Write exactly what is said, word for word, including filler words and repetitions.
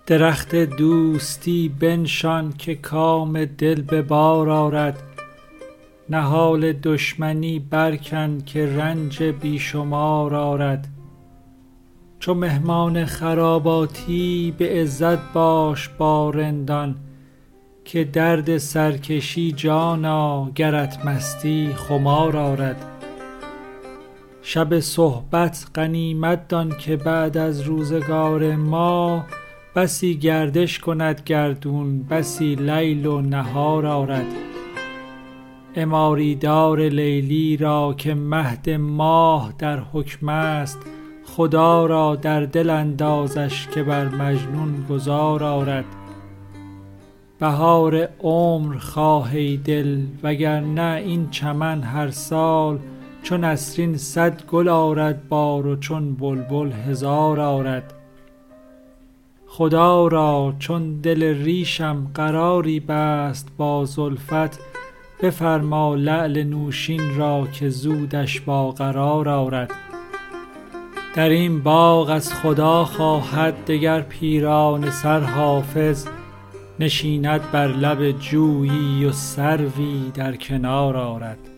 درخت دوستی بنشان که کام دل به بار آرد. نهال دشمنی برکن که رنج بیشمار آرد. چو مهمان خراباتی به عزت باش با رندان، که درد سرکشی جانا گرت مستی خمار آرد. شب صحبت غنیمت دان که بعد از روزگار ما، بسی گردش کند گردون بسی لیل و نهار آرد. عماری دار لیلی را که مهد ماه در حکم است، خدا را در دل اندازش که بر مجنون گذار آرد. بهار عمر خواه ای دل وگرنه این چمن هر سال، چون نسرین صد گل آرد بار و چون بلبل هزار آرد. خدا را چون دل ریشم قراری بست با زلفت، بفرما لعل نوشین را که زودش با قرار آرد. در این باغ از خدا خواهد دگر پیرانه سر حافظ، نشیند بر لب جویی و سروی در کنار آرد.